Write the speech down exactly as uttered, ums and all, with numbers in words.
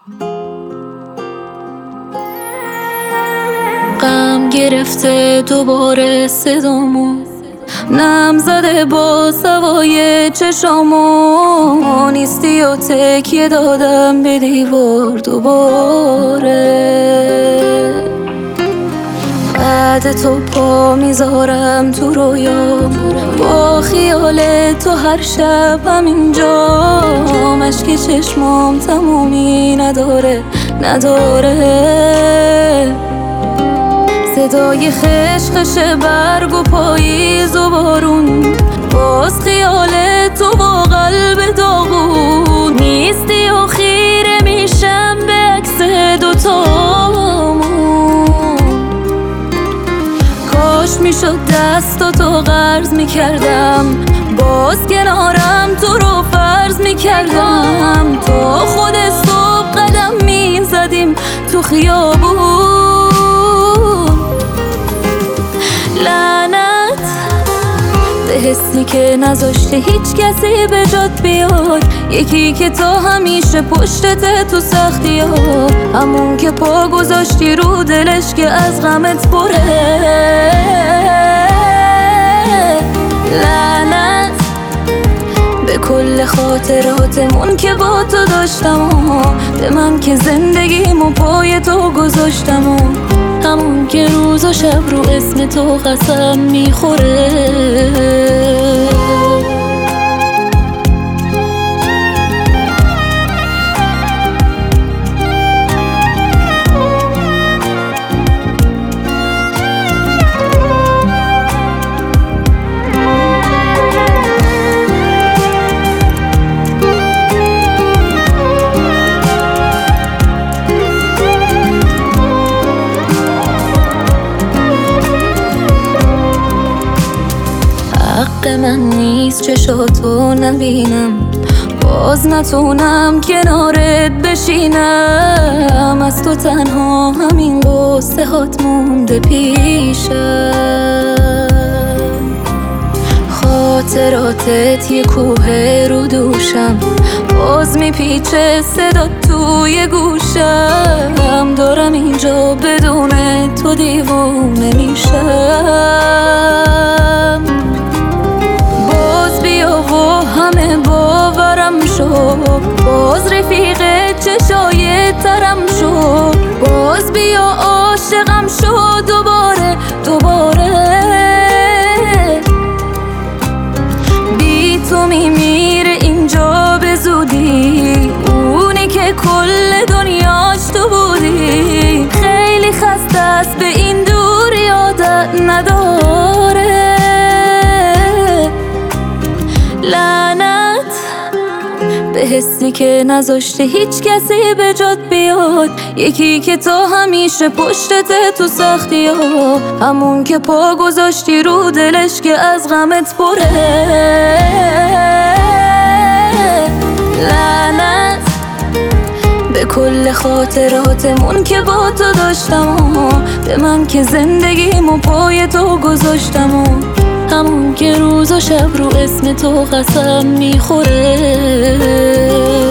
غم گرفته دوباره صدامو، نم زده با سوای چشامو، نیستی و تکیه دادم به دیوار دوباره. بعد تو پا میذارم تو رویام، با خیال تو هر شب همینجا، مشک چشمام تمومی نداره نداره. صدای خشخش برگ و پاییز و بارون، باز خیال تو با قلب داغون، نیستی و خیره میشم به عکس دوتامون. کاش میشد دستاتو قرض میکردم، باز کنارم تو رو فرض میکردم، تا خود صبح قدم میزدیم تو خیابون. لعنت به حسی که نذاشته هیچ کسی به جات بیاد، یکی که تا همیشه پشتت تو سختی ها، همون که پا گذاشتی رو دلش که از غمت پره. لعنت به کل خاطراتمون که با تو داشتم و به من که زندگیمو پای تو گذاشتم و همون که روز و شب رو اسم تو قسم میخوره. حق من نیست چشاتو نبینم، باز نتونم کنارت بشینم، از تو تنها همین قصه هات مونده پیشم. خاطراتت یه کوه رو دوشم، باز میپیچه صدا توی گوشم، دارم اینجا بدون تو دیوونه میشم. همه باورم شد، باز رفیق چشای ترم شد، باز بیا عاشقم شد دوباره دوباره. بی تو میمیره اینجا به زودی، اونی که کل دنیاش تو بودی، خیلی خسته است به این دوری عادت نداره. لعنت به حسی که نذاشته هیچ کسی به جات بیاد، یکی که تا همیشه پشتت تو سختی ها، همون که پا گذاشتی رو دلش که از غمت پره. لعنت به کل خاطراتمون که با تو داشتم و به من که زندگیمو پای تو گذاشتم و همون که روز و شب رو اسم تو قسم میخوره.